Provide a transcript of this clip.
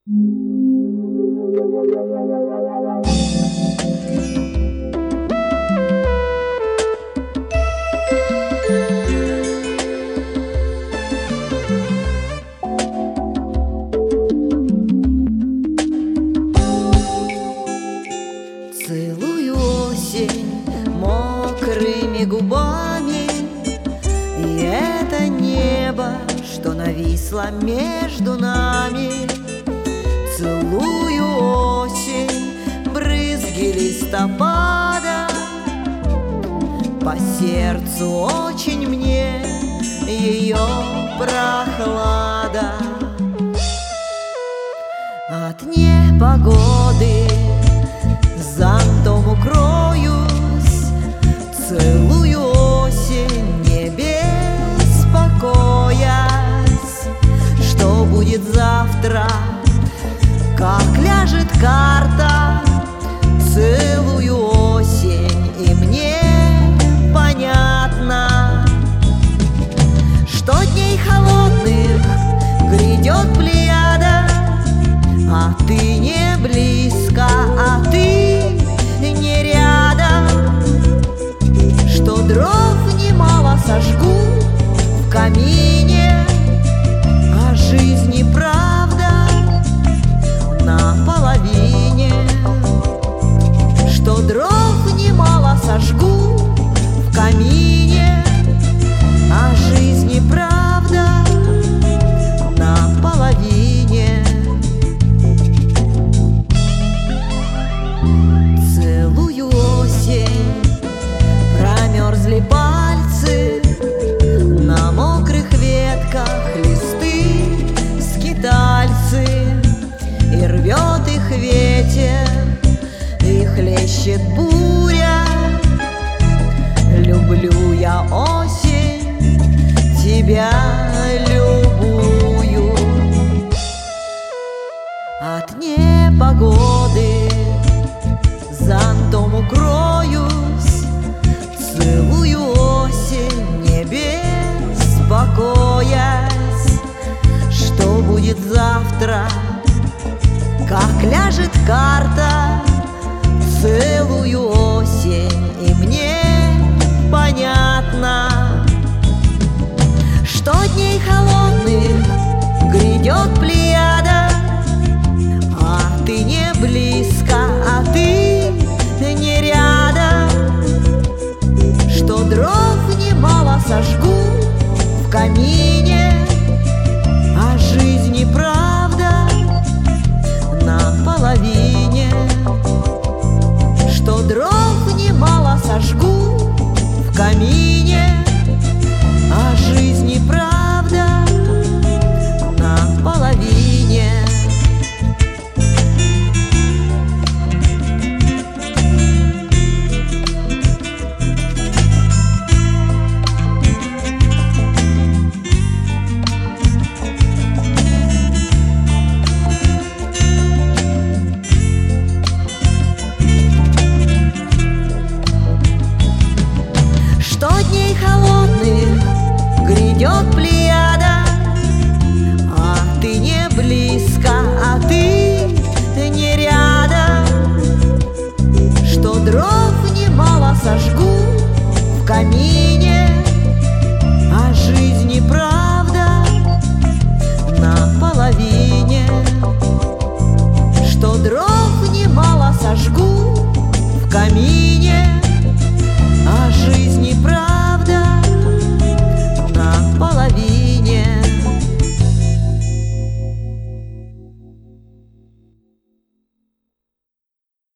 Целую осень мокрыми губами, и это небо, что нависло между нами. Целую осень, брызги листопада, по сердцу очень мне ее прохлада. От непогоды зонтом укроюсь, целую осень, не беспокоясь, что будет завтра, как ляжет карта. Целую осень, и мне понятно, что дней холодных грядет плеяда, а ты не близко, а ты не рядом, что дров немало сожгу в камине, а жизни правда наполовине, что дров немало сожгу в камине, а жизни правда наполовине. Целую осень, промерзли пальцы, на мокрых ветках листы скитальцы, и рвет их ветер, и хлещет буря. Люблю я осень, тебя любую. От непогоды зонтом укроюсь, целую осень, не беспокоясь, что будет завтра, как ляжет карта. Целую осень, и мне понятно, что дней холодных грядет плеяда, а ты не близко, а ты не рядом, что дров немало сожгу в камине, а жизни правда наполовине, что дров немало сожгу в камине, а жизни правда наполовине. Что дней холодных грядет плеяда, а ты не близко, а ты не рядом, что дров немало сожгу в камине, а жизни правда наполовине, что дров немало сожгу